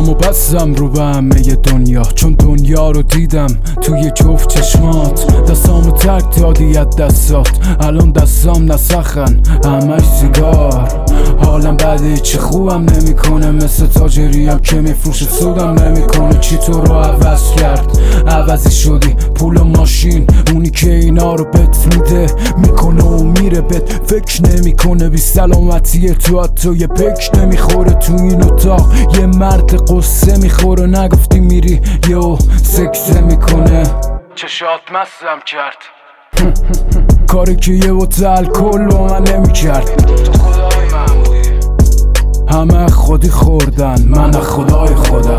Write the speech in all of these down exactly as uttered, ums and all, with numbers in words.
چشامو بستم رو به همه دنیا، چون دنیا رو دیدم توی جفت چشمات. دستامو ترک دادی از دستات، الان دستام نسخن همش سیگار. حالم بده چه خوبم نمیکنه، مثل تاجریم که میفروشه سودم نمیکنه. چی تو رو عوض کرد؟ عوضی شدی پول و ماشین، اونی که اینا رو بت میده میکنه و میره بت فکر نمیکنه. بی سلامتی تو حتی یه پک نمیخوره تو این اتاق. یه مرد قصه میخوره نگفتی میری یو سکسه میکنه. چشات مستم کرد کاری که یه بوته الکل با من نمیکرد. تو خدای من بودی، همه خودی خوردن، من خدای خودم.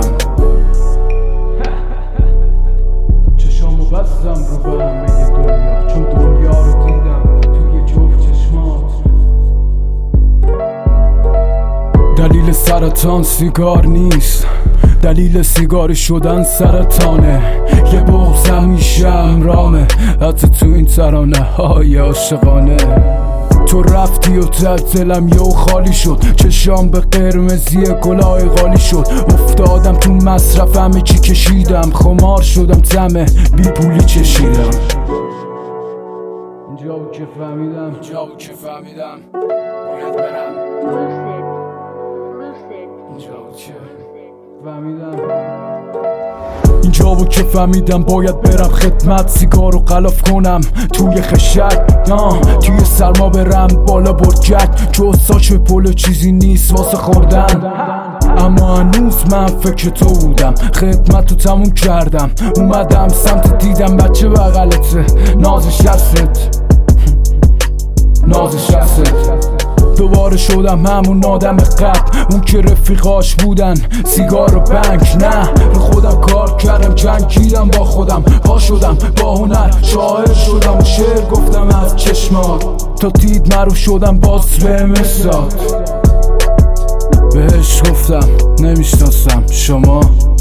چشامو بستم رو به همه دنیا، چون دنیا رو دیدم توی جفت چشمات. دلیل سرطان سیگار نیست، دلیل سیگاری شدن سرطانه. یه بغض همیشه امرامه، حتی تو این ترانه های عاشقانه. تو رفتی و دلم یهو خالی شد، چشام به قرمزی گلای غالی شد. افتادم تو مصرف همه چی کشیدم، خمار شدم تمه بی پولی چشیدم. اینجا بود که فهمیدم، اینجا بود که فهمیدم باید برم. اینجا بود که فهمیدم اینجا بود که فهمیدم باید برم خدمت. سیگار رو غلاف کنم توی خشک، توی سرما برم بالا برجک. جوستاش به پلو چیزی نیست واسه خوردن، اما هنوز من فکر تو بودم. خدمت رو تموم کردم، اومدم سمت دیدم بچه بغلته، نازش دستت نازش دستت. دوباره شدم همون آدم قبل، اون که رفیقاش بودن سیگار و بنک. نه رو خودم کار کردم، جنگیدم با خودم، پا شدم با هنر شاعر شدم و شعر گفتم از چشمات. تا دید معروف شدم باز بهم استاد، بهش گفتم نمیشناسم شما.